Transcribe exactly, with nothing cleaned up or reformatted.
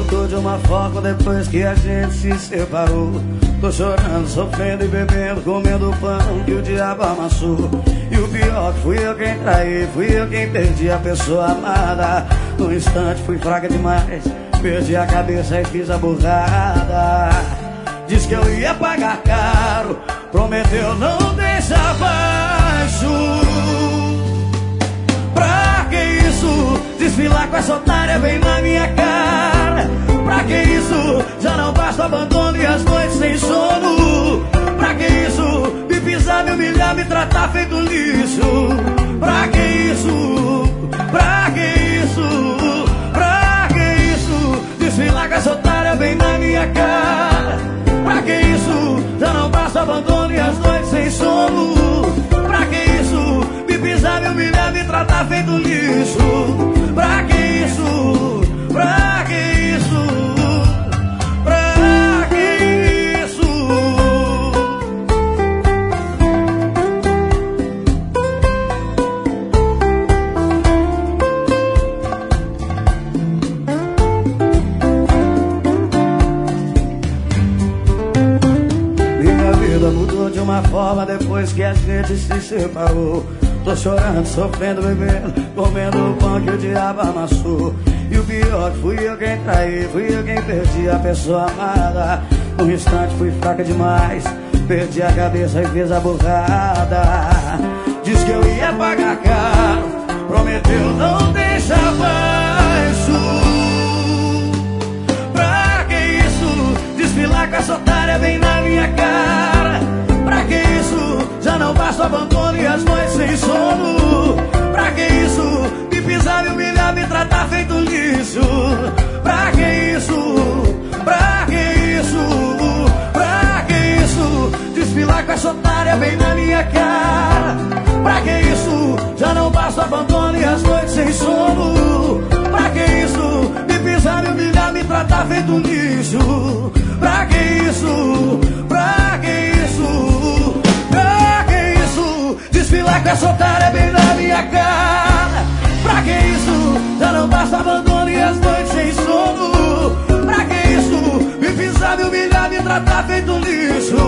mudou de uma forma depois que a gente se separou. Tô chorando, sofrendo e bebendo, comendo o pão que o diabo amassou. E o pior que fui eu quem traí, fui eu quem perdi a pessoa amada. No instante fui fraca demais, perdi a cabeça e fiz a burrada. Diz que eu ia pagar caro, prometeu não deixar baixo. Pra que isso? Desfilar com essa otária bem na minha cara. Pra que isso? Já não basta o abandono e as noites sem sono. Pra que isso? Me pisar, me humilhar, me tratar feito lixo. Pra que isso? Pra que isso? Pra que isso? Desfilar com essa otária bem na minha cara. Pra que isso? Já não basta o abandono e as noites sem sono. Pra que isso? Me pisar, me humilhar, me tratar feito lixo. Pra que isso? Pra que isso? Pra que isso? Minha vida mudou de uma forma depois que a gente se separou. Tô chorando, sofrendo, bebendo, comendo o pão que o diabo amassou. E o pior que fui eu quem traí, fui eu quem perdi a pessoa amada. No instante fui fraca demais, perdi a cabeça e fiz a burrada. Diz que eu ia pagar caro, prometeu não deixar baixo. Pra que isso? Desfilar com essa otária bem na minha cara. Pra que isso? Já não basta o abandono e as noites sem sono. Pra que isso? Me pisar, me humilhar, me tratar feito lixo. Pra que isso? Pra que isso? Pra que isso? Desfilar com essa otária bem na minha cara. Pra que isso? Já não basta o abandono e as noites sem sono. Pra que isso? Me pisar, me humilhar, me tratar feito lixo. Pra que isso? Pra que isso? Pra que isso? Desfilar com essa otária bem na minha cara. Pra que isso? Já não basta abandono e as noites sem sono. Pra que isso? Me pisar, me humilhar, me tratar feito lixo.